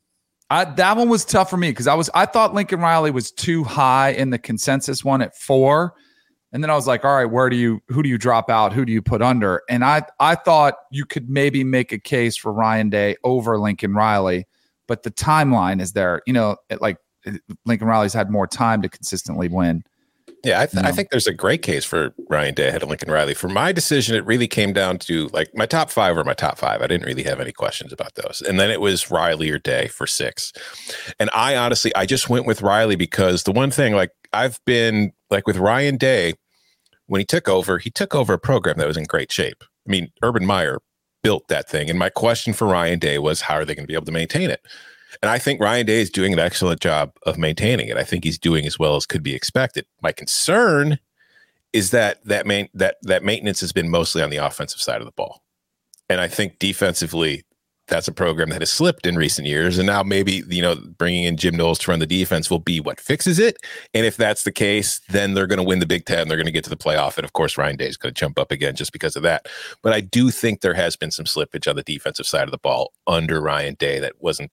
I, that one was tough for me because I was, I thought Lincoln Riley was too high in the consensus one at four. And then I was like, all right, where do you, who do you drop out? Who do you put under? And I, I thought you could maybe make a case for Ryan Day over Lincoln Riley, but the timeline is there, you know, it, like Lincoln Riley's had more time to consistently win. Yeah, I, th- No. I think there's a great case for Ryan Day ahead of Lincoln Riley. For my decision, it really came down to like my top five were my top five. I didn't really have any questions about those. And then it was Riley or Day for six. And I honestly, I just went with Riley because the one thing, like I've been like with Ryan Day, when he took over, he took over a program that was in great shape. I mean, Urban Meyer built that thing. And my question for Ryan Day was, how are they going to be able to maintain it? And I think Ryan Day is doing an excellent job of maintaining it. I think he's doing as well as could be expected. My concern is that that main that that maintenance has been mostly on the offensive side of the ball. And I think defensively, that's a program that has slipped in recent years. And now maybe, you know, bringing in Jim Knowles to run the defense will be what fixes it. And if that's the case, then they're going to win the Big Ten. They're going to get to the playoff. And of course, Ryan Day is going to jump up again just because of that. But I do think there has been some slippage on the defensive side of the ball under Ryan Day that wasn't there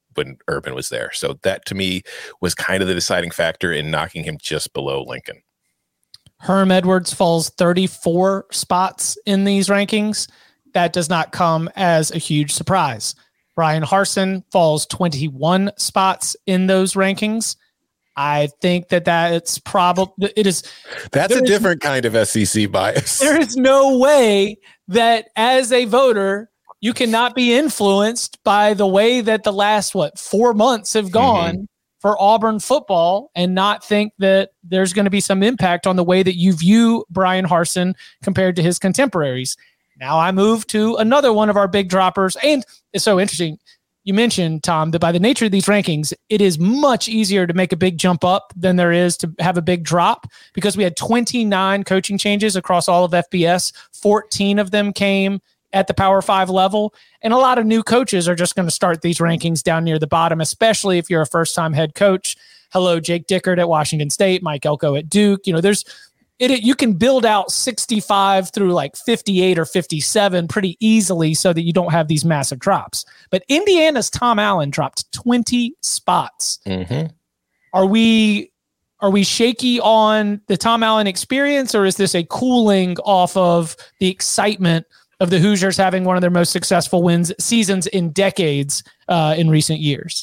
when Urban was there. So that to me was kind of the deciding factor in knocking him just below Lincoln. Herm Edwards falls thirty-four spots in these rankings. That does not come as a huge surprise. Brian Harsin falls twenty-one spots in those rankings. I think that that's probably, it is. That's a different kind of S E C bias. There is no way that as a voter, you cannot be influenced by the way that the last, what, four months have gone mm-hmm. for Auburn football and not think that there's going to be some impact on the way that you view Brian Harsin compared to his contemporaries. Now I move to another one of our big droppers. And it's so interesting. You mentioned, Tom, that by the nature of these rankings, it is much easier to make a big jump up than there is to have a big drop because we had twenty-nine coaching changes across all of F B S. fourteen of them came at the Power Five level. And a lot of new coaches are just going to start these rankings down near the bottom, especially if you're a first-time head coach. Hello, Jake Dickert at Washington State, Mike Elko at Duke. You know, there's it, it. You can build out sixty-five through like fifty-eight or fifty-seven pretty easily so that you don't have these massive drops. But Indiana's Tom Allen dropped twenty spots. Mm-hmm. Are we are we shaky on the Tom Allen experience, or is this a cooling off of the excitement of the Hoosiers having one of their most successful wins seasons in decades uh, in recent years?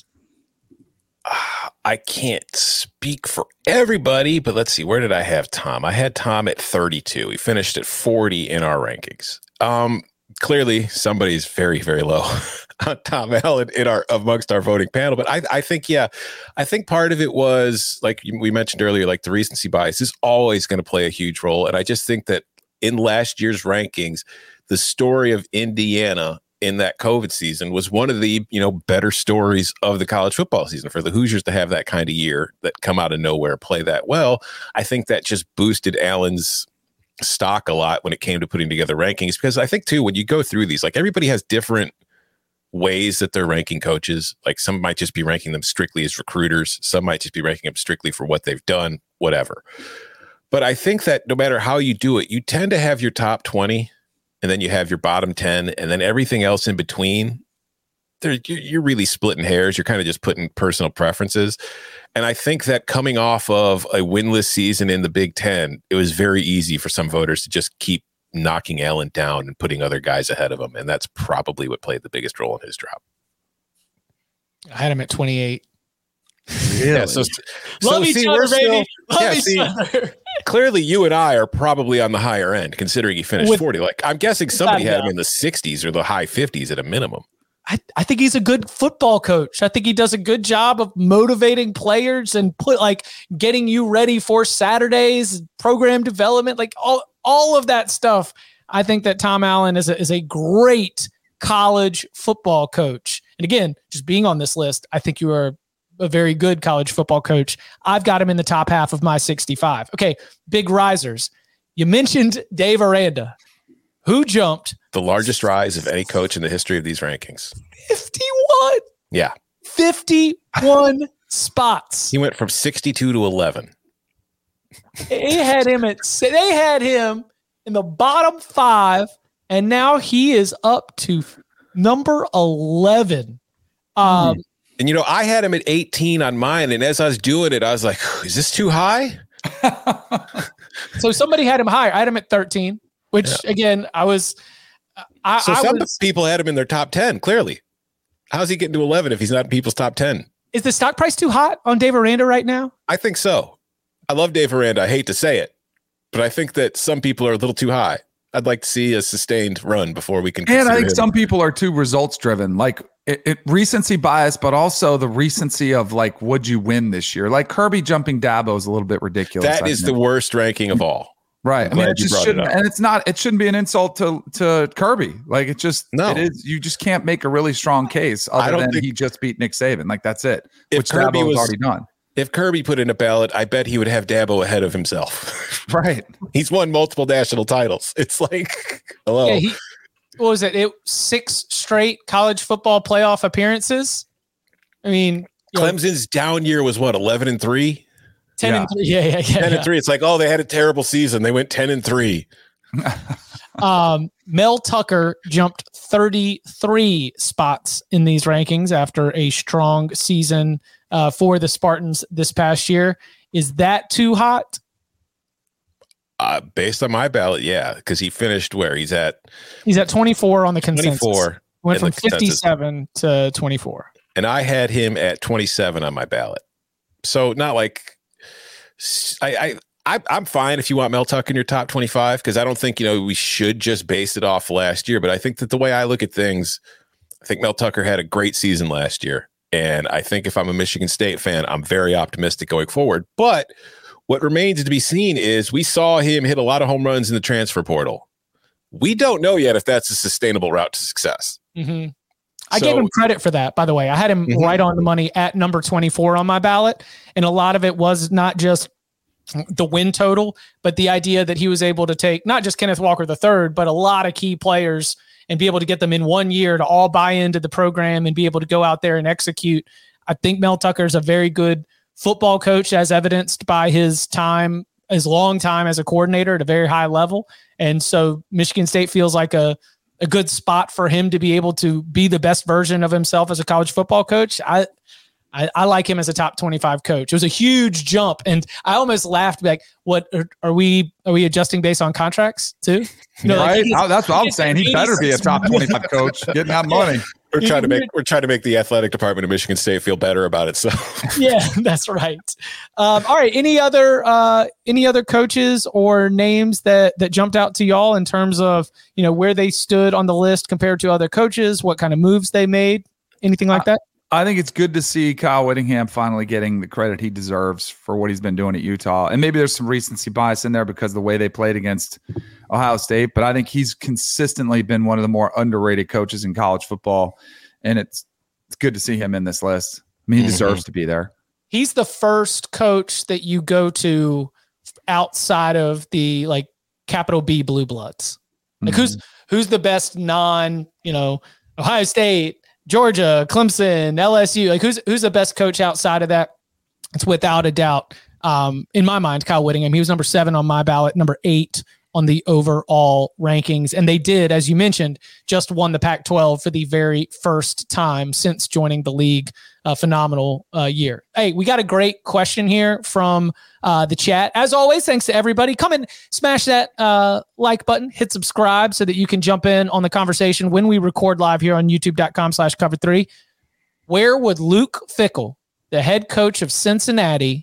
Uh, I can't speak for everybody, but let's see. Where did I have Tom? I had Tom at thirty-two. He finished at forty in our rankings. Um, clearly, somebody's very, very low on Tom Allen in our amongst our voting panel. But I, I think, yeah, I think part of it was, like we mentioned earlier, like the recency bias is always going to play a huge role. And I just think that in last year's rankings, the story of Indiana in that COVID season was one of the, you know, better stories of the college football season. For the Hoosiers to have that kind of year, that come out of nowhere, play that well, I think that just boosted Allen's stock a lot when it came to putting together rankings. Because I think too, when you go through these, like everybody has different ways that they're ranking coaches. Like some might just be ranking them strictly as recruiters. Some might just be ranking them strictly for what they've done, whatever. But I think that no matter how you do it, you tend to have your top twenty, and then you have your bottom ten, and then everything else in between, there, you're really splitting hairs. You're kind of just putting personal preferences. And I think that coming off of a winless season in the Big Ten, it was very easy for some voters to just keep knocking Allen down and putting other guys ahead of him. And that's probably what played the biggest role in his drop. I had him at twenty-eight. Really? Yeah, so, Love so each see, other, we're baby. still, Love yeah, each see, other. Clearly, you and I are probably on the higher end, considering he finished With, forty. Like, I'm guessing somebody had him in the sixties or the high fifties at a minimum. I, I think he's a good football coach. I think he does a good job of motivating players and put like getting you ready for Saturdays, program development, like all, all of that stuff. I think that Tom Allen is a, is a great college football coach. And again, just being on this list, I think you are a very good college football coach. I've got him in the top half of my sixty-five. Okay, big risers. You mentioned Dave Aranda, who jumped the largest rise of any coach in the history of these rankings. fifty-one. Yeah. fifty-one spots. He went from sixty-two to eleven. They had him at they had him in the bottom five, and now he is up to number eleven. Um hmm. And, you know, I had him at eighteen on mine. And as I was doing it, I was like, is this too high? So somebody had him higher. I had him at thirteen, which, yeah. again, I was. I, so I some was, people had him in their top ten, clearly. How's he getting to eleven if he's not in people's top ten? Is the stock price too hot on Dave Aranda right now? I think so. I love Dave Aranda. I hate to say it, but I think that some people are a little too high. I'd like to see a sustained run before we can. And I think him. some people are too results driven, like it, it recency bias, but also the recency of like, would you win this year? Like Kirby jumping Dabo is a little bit ridiculous. That is the worst ranking of all. Right. I mean, it just shouldn't, it and it's not, it shouldn't be an insult to, to Kirby. Like it just, no, it is. You just can't make a really strong case other than think, he just beat Nick Saban. Like that's it. If which Kirby Dabo was already done. If Kirby put in a ballot, I bet he would have Dabo ahead of himself. Right. He's won multiple national titles. It's like, hello. Yeah, he, what was it? It six straight college football playoff appearances. I mean, Clemson's know, down year was what, eleven and three? ten yeah. and three. Yeah, yeah, yeah. ten yeah. and three. It's like, oh, they had a terrible season. They went ten and three. Um, Mel Tucker jumped thirty-three spots in these rankings after a strong season uh, for the Spartans this past year. Is that too hot? Uh, based on my ballot, yeah, because he finished where he's at. He's at twenty-four on the consensus. twenty-four. Went from fifty-seven to twenty-four. And I had him at twenty-seven on my ballot. So not like I, I, I I'm fine if you want Mel Tucker in your top twenty-five, because I don't think, you know, we should just base it off last year. But I think that the way I look at things, I think Mel Tucker had a great season last year. And I think if I'm a Michigan State fan, I'm very optimistic going forward. But what remains to be seen is we saw him hit a lot of home runs in the transfer portal. We don't know yet if that's a sustainable route to success. Mm-hmm. I So, gave him credit for that, by the way. I had him mm-hmm. right on the money at number twenty-four on my ballot. And a lot of it was not just the win total, but the idea that he was able to take not just Kenneth Walker the third, but a lot of key players and be able to get them in one year to all buy into the program and be able to go out there and execute. I think Mel Tucker is a very good football coach, as evidenced by his time, his long time as a coordinator at a very high level. And so Michigan State feels like a, a good spot for him to be able to be the best version of himself as a college football coach. I, I, I like him as a top twenty-five coach. It was a huge jump. And I almost laughed like, what are, are we, are we adjusting based on contracts too? You know, right. like gets, That's what I'm saying. He better be a top twenty-five coach getting that money. We're trying to make we're trying to make the athletic department of Michigan State feel better about it. So yeah, that's right. Um, all right. Any other uh, any other coaches or names that that jumped out to y'all in terms of, you know, where they stood on the list compared to other coaches, what kind of moves they made, anything like that? I think it's good to see Kyle Whittingham finally getting the credit he deserves for what he's been doing at Utah. And maybe there's some recency bias in there because of the way they played against Ohio State. But I think he's consistently been one of the more underrated coaches in college football. And it's it's good to see him in this list. I mean, he mm-hmm. deserves to be there. He's the first coach that you go to outside of the like capital B Blue Bloods. Like mm-hmm. who's who's the best non, you know, Ohio State, Georgia, Clemson, L S U, like who's who's the best coach outside of that? It's without a doubt, um, in my mind, Kyle Whittingham. He was number seven on my ballot, number eight on the overall rankings. And they did, as you mentioned, just won the Pac twelve for the very first time since joining the league. A phenomenal uh, year. Hey, we got a great question here from uh, the chat. As always, thanks to everybody. Come and smash that uh, like button, hit subscribe so that you can jump in on the conversation when we record live here on youtube.com slash cover three. Where would Luke Fickell, the head coach of Cincinnati,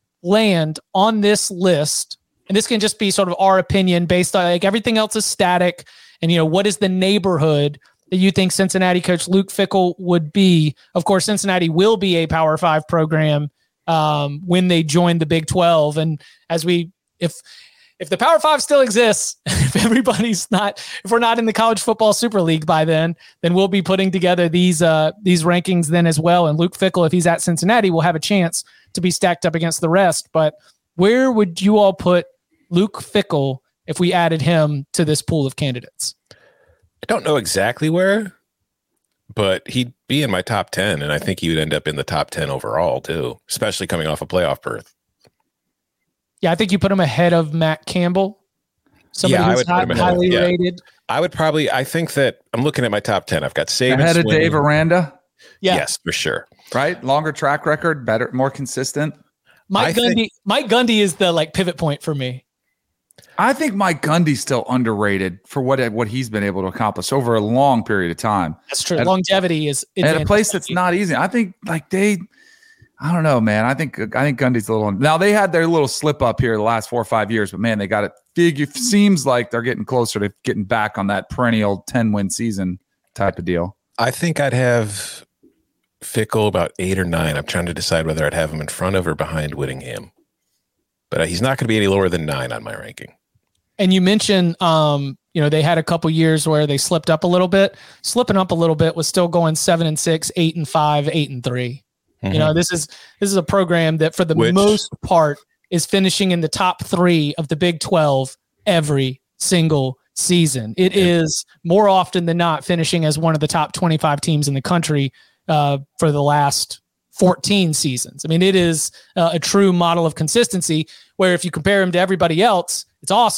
land on this list? And this can just be sort of our opinion based on like everything else is static. And, you know, what is the neighborhood that you think Cincinnati coach Luke Fickell would be? Of course, Cincinnati will be a Power Five program um, when they join the Big twelve. And as we, if, if the Power Five still exists, if everybody's not, if we're not in the College Football Super League by then, then we'll be putting together these, uh, these rankings then as well. And Luke Fickell, if he's at Cincinnati, will have a chance to be stacked up against the rest. But where would you all put Luke Fickell if we added him to this pool of candidates? I don't know exactly where, but he'd be in my top ten, and I think he would end up in the top ten overall too, especially coming off a playoff berth. Yeah, I think you put him ahead of Matt Campbell. Somebody yeah, who's I would high, put him ahead highly of, yeah. rated. I would probably, I think that I'm looking at my top ten. I've got Saban ahead of Sweeney. Dave Aranda. Yeah. Yes, for sure. Right? Longer track record, better, more consistent. Mike I Gundy. think, Mike Gundy is the like pivot point for me. I think Mike Gundy's still underrated for what what he's been able to accomplish over a long period of time. That's true. At, Longevity is at a place that's not easy. I think like they, I don't know, man. I think I think Gundy's a little. Now they had their little slip up here the last four or five years, but man, they got it. Figure seems like they're getting closer to getting back on that perennial ten win season type of deal. I think I'd have Fickell about eight or nine. I'm trying to decide whether I'd have him in front of or behind Whittingham, but he's not going to be any lower than nine on my ranking. And you mentioned, um, you know, they had a couple years where they slipped up a little bit. Slipping up a little bit was still going seven and six, eight and five, eight and three. Mm-hmm. You know, this is this is a program that, for the Which, most part, is finishing in the top three of the Big twelve every single season. It yeah. is more often than not finishing as one of the top twenty-five teams in the country uh, for the last fourteen seasons. I mean, it is uh, a true model of consistency where if you compare him to everybody else, it's awesome.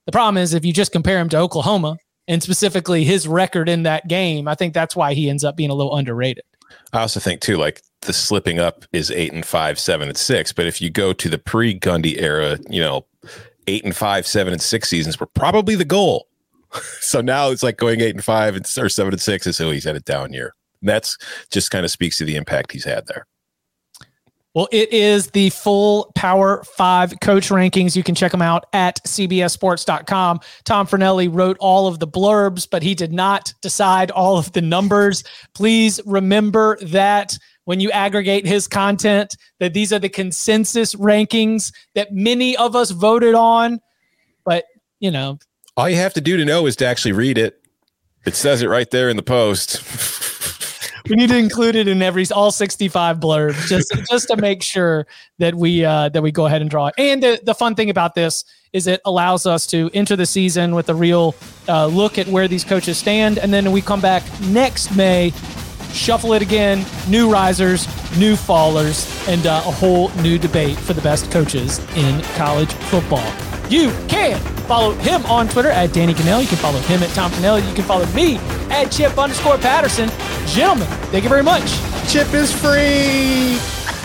The problem is if you just compare him to Oklahoma and specifically his record in that game, I think that's why he ends up being a little underrated. I also think too, like the slipping up is eight and five, seven and six. But if you go to the pre-Gundy era, you know, eight and five, seven and six seasons were probably the goal. So now it's like going eight and five and or seven and six is so he's had a down year. And that's just kind of speaks to the impact he's had there. Well, it is the full Power Five coach rankings. You can check them out at C B S sports dot com. Tom Fornelli wrote all of the blurbs, but he did not decide all of the numbers. Please remember that when you aggregate his content, that these are the consensus rankings that many of us voted on. But, you know, all you have to do to know is to actually read it. It says it right there in the post. We need to include it in every all sixty-five blurbs just just to make sure that we uh, that we go ahead and draw it. And the, the fun thing about this is it allows us to enter the season with a real uh, look at where these coaches stand, and then we come back next May, shuffle it again, new risers, new fallers, and uh, a whole new debate for the best coaches in college football. You can follow him on Twitter at Danny Cannell. You can follow him at Tom Fornelli. You can follow me at Chip underscore Patterson. Gentlemen, thank you very much. Chip is free.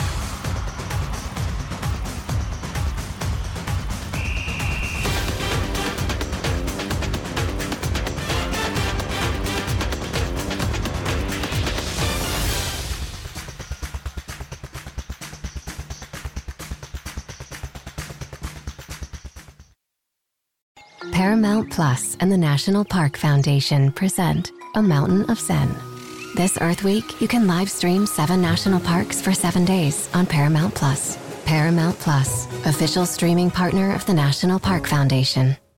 Paramount Plus and the National Park Foundation present A Mountain of Zen. This Earth Week, you can live stream seven national parks for seven days on Paramount Plus. Paramount Plus, official streaming partner of the National Park Foundation.